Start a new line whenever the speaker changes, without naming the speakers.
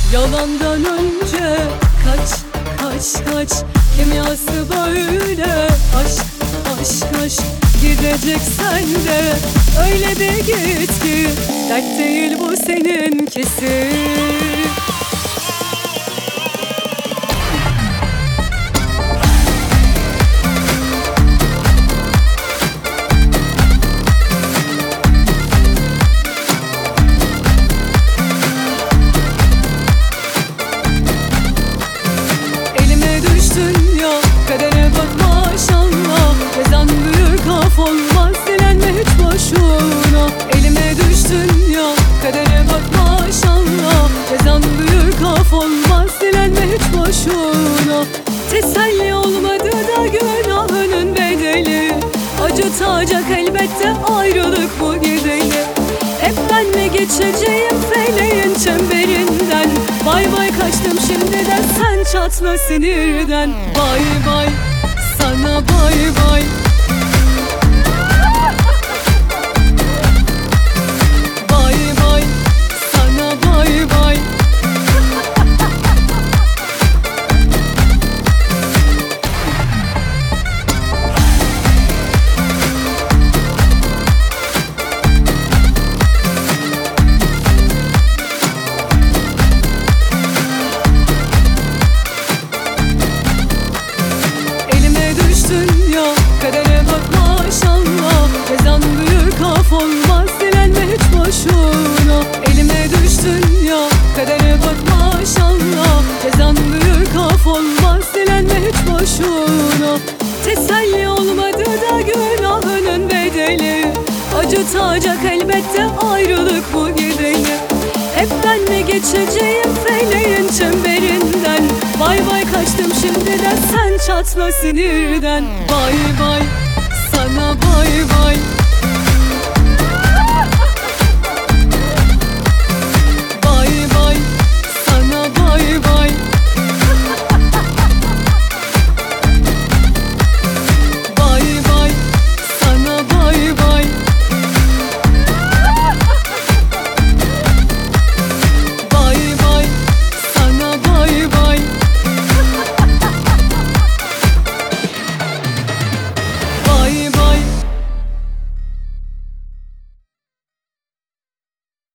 Yalandan önce kaç, kaç, kaç. Kimyası böyle aşk, aşk, aşk. Gideceksen de öyle de git ki dert değil bu seninkisi. Kadere bak maşallah, cezan büyür kaf olmaz, dilenme hiç boşuna. Elime düştün ya, kadere bak maşallah, cezan büyür kaf olmaz, dilenme hiç boşuna. Teselli olmadı da günahının bedeli, acıtacak elbette ayrılık bu gideli. Hep ben mi geçeceğim feleğin çemberinden? Bay bay kaçtım şimdiden, sen çatla sinirden. Bay bay sana, bay bay. Bay bay sana, bay bay. Kadere bak maşallah, cezan büyür kaf olmaz, dilenme hiç boşuna. Elime düştün ya, kadere bak maşallah, cezan büyür kaf olmaz, dilenme hiç boşuna. Teselli olmadı da günahının bedeli, acıtacak elbette ayrılık bu gideli. Hep ben mi geçeceğim feleğin çemberinden? Bay bay kaçtım şimdiden, sen çatla sinirden. Bay bay sana, bay bay.